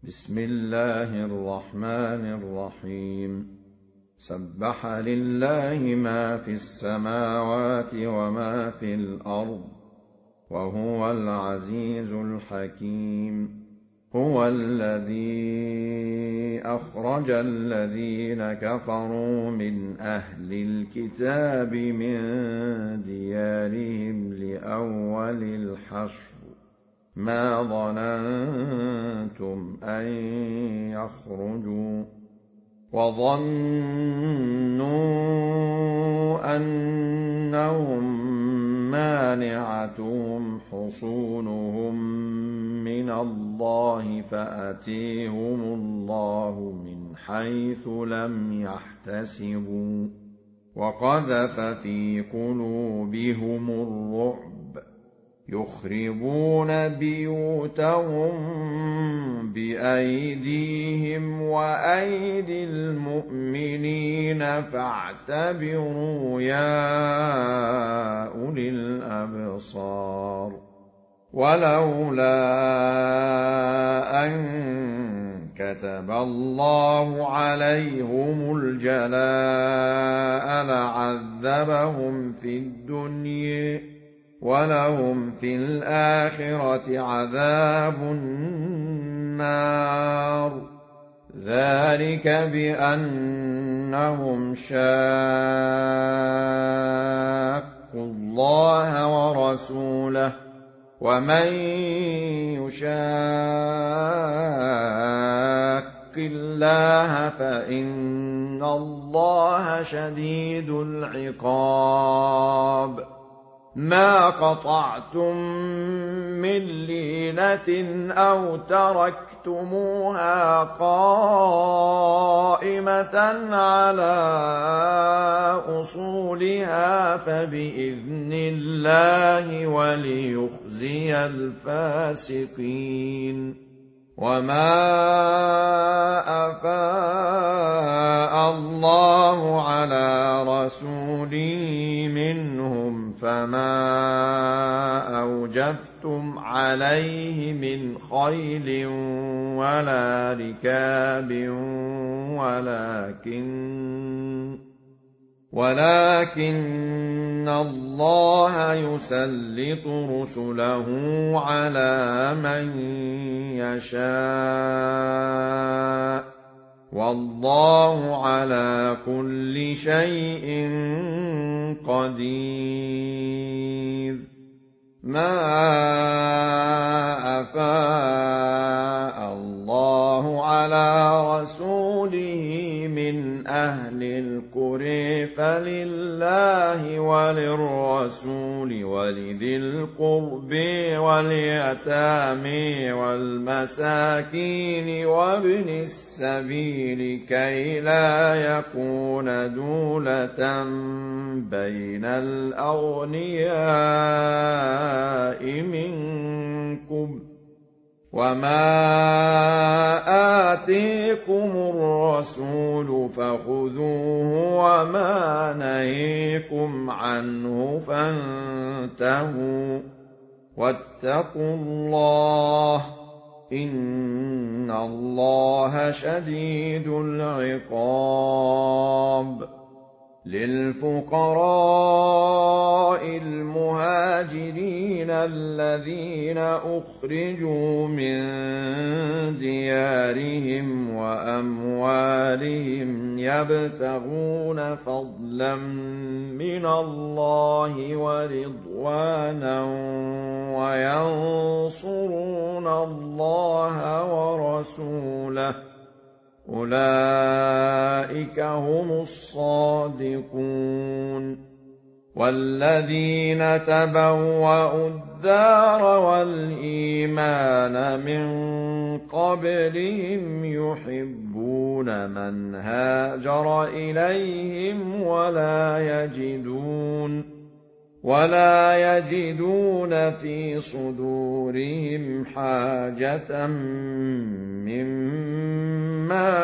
بسم الله الرحمن الرحيم سبح لله ما في السماوات وما في الأرض وهو العزيز الحكيم هو الذي أخرج الذين كفروا من أهل الكتاب من ديارهم لأول الحشر ما ظننتم أن يخرجوا وظنوا أنهم مانعتهم حصونهم من الله فأتيهم الله من حيث لم يحتسبوا وقذف في قلوبهم الرعب يخربون بيوتهم بأيديهم وأيدي المؤمنين فاعتبروا يا أولي الأبصار ولولا أن كتب الله عليهم الجلاء لعذبهم في الدنيا ولهم في الآخرة عذاب النار ذلك بأنهم شاقوا الله ورسوله ومن يشاق الله فإن الله شديد العقاب ما قطعتم من لينة أو تركتموها قائمة على أصولها فبإذن الله وليخزي الفاسقين وما أفاء الله على رسوله منهم فما أوجفتم عليه من خيل ولا ركاب ولكن الله يسلط رسله على من يشاء والله على كل شيء قدير ما أفاء الله على رسوله من أهل القرى فلله وللرسول ولذي القرب واليتامى والمساكين وابن السبيل كي لا يكون دولة بين الأغنياء منكم وما آتيكم الرسول فخذوه وما نهيكم عنه فانتهوا واتقوا الله إن الله شديد العقاب للفقراء المهاجرين الذين أخرجوا من ديارهم وأموالهم يبتغون فضلا من الله ورضوانا وينصرون الله ورسوله أولئك هم الصادقون والذين تبوأوا الدار والإيمان من قبلهم يحبون من هاجر إليهم ولا يجدون في صدورهم حاجة مما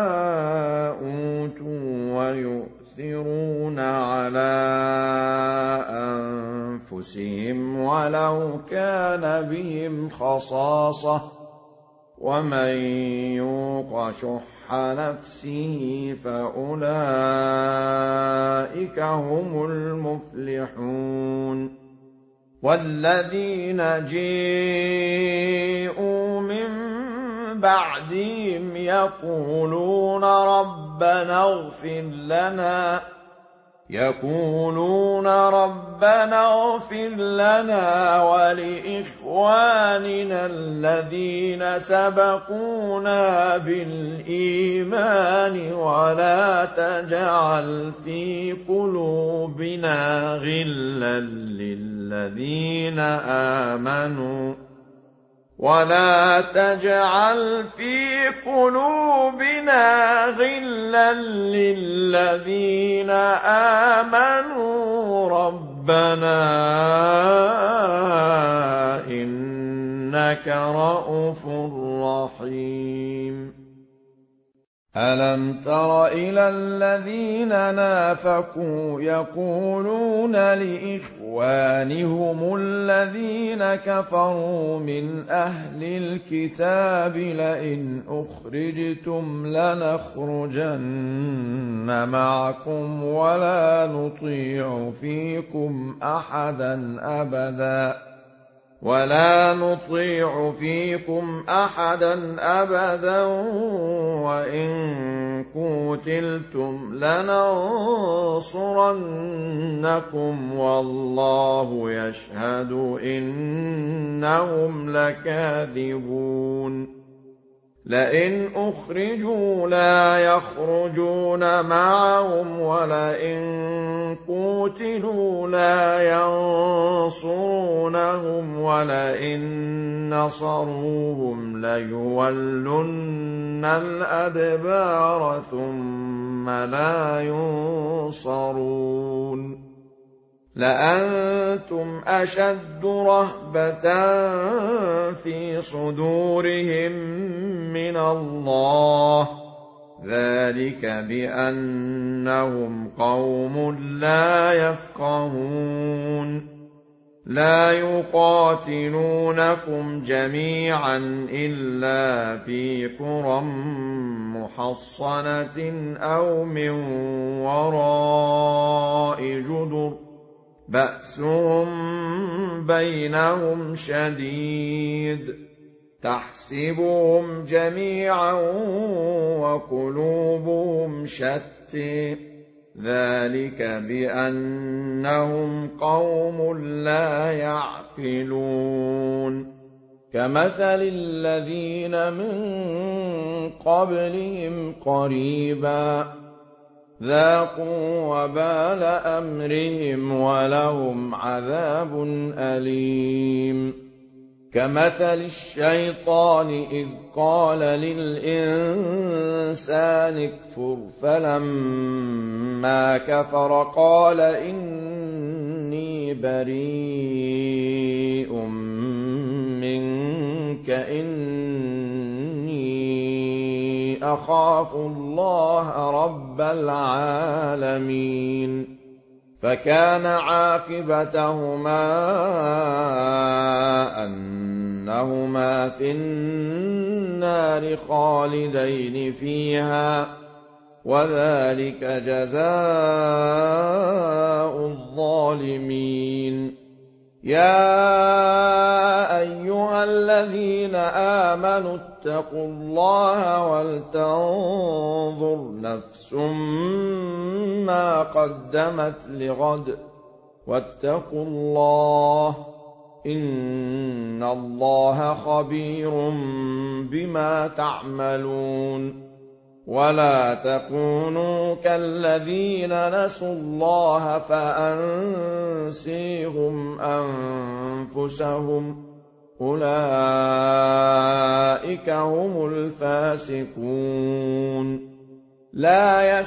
أوتوا ويؤثرون على أنفسهم ولو كان بهم خصاصة ومن يوق شح نفسه فأولئك هم المفلحون والذين جاءوا من بعدهم يقولون ربنا اغفر لنا ولإخواننا الذين سبقونا بالإيمان ولا تجعل في قلوبنا غلا للذين آمنوا ربنا إنك رءوف رحيم ألم تر إلى الذين نافقوا يقولون لإخوانهم الذين كفروا من أهل الكتاب لئن أخرجتم لنخرجن معكم ولا نطيع فيكم أحدا أبدا وإن قوتلتم لننصرنكم والله يشهد إنهم لكاذبون لئن أخرجوا لا يخرجون معهم ولئن قوتلوا لا ينصرونهم ولئن نصروهم ليولن الأدبار ثم لا ينصرون لأنتم أشد رهبة في صدورهم من الله ذلك بأنهم قوم لا يفقهون لا يقاتلونكم جميعا إلا في قرى محصنة أو من وراء جدر بأسهم بينهم شديد تحسبهم جميعا وقلوبهم شتى ذلك بأنهم قوم لا يعقلون كمثل الذين من قبلهم قريبا ذاقوا وبال أمرهم ولهم عذاب أليم كمثل الشيطان إذ قال للإنسان اكفر فلما كفر قال إني بريء منك إني أخاف الله رب العالمين فكان عاقبتهما أنهما في النار خالدين فيها وذلك جزاء الظالمين يا أيها الذين آمنوا اتقوا الله ولتنظر نفس ما قدمت لغد واتقوا الله إن الله خبير بما تعملون ولا تكونوا كالذين نسوا الله فأنسيهم أنفسهم أولئك هم الفاسقون لا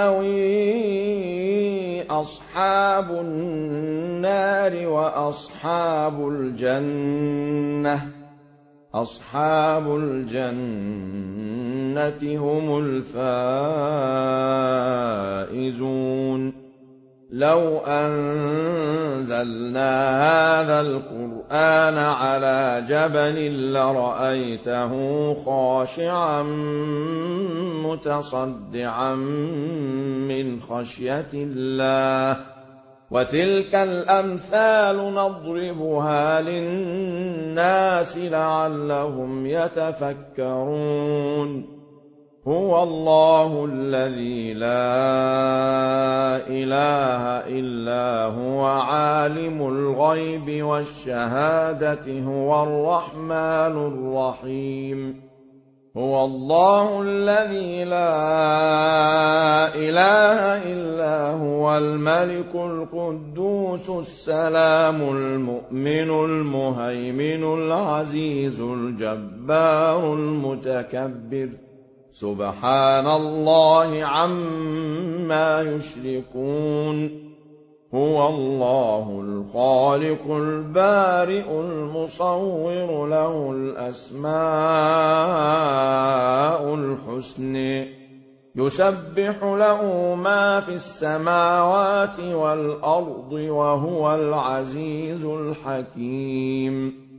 يستوي أصحاب النار وأصحاب الجنة أصحاب الجنة هم الفائزون لو أنزلنا هذا القرآن على جبل لرأيته خاشعا متصدعا من خشية الله وتلك الأمثال نضربها للناس لعلهم يتفكرون هو الله الذي لا إله إلا هو عالم الغيب والشهادة هو الرحمن الرحيم هو الله الذي لا إله إلا هو الملك القدوس السلام المؤمن المهيمن العزيز الجبار المتكبر سبحان الله عما يشركون هو الله الخالق البارئ المصور له الأسماء الحسن يسبح له ما في السماوات والأرض وهو العزيز الحكيم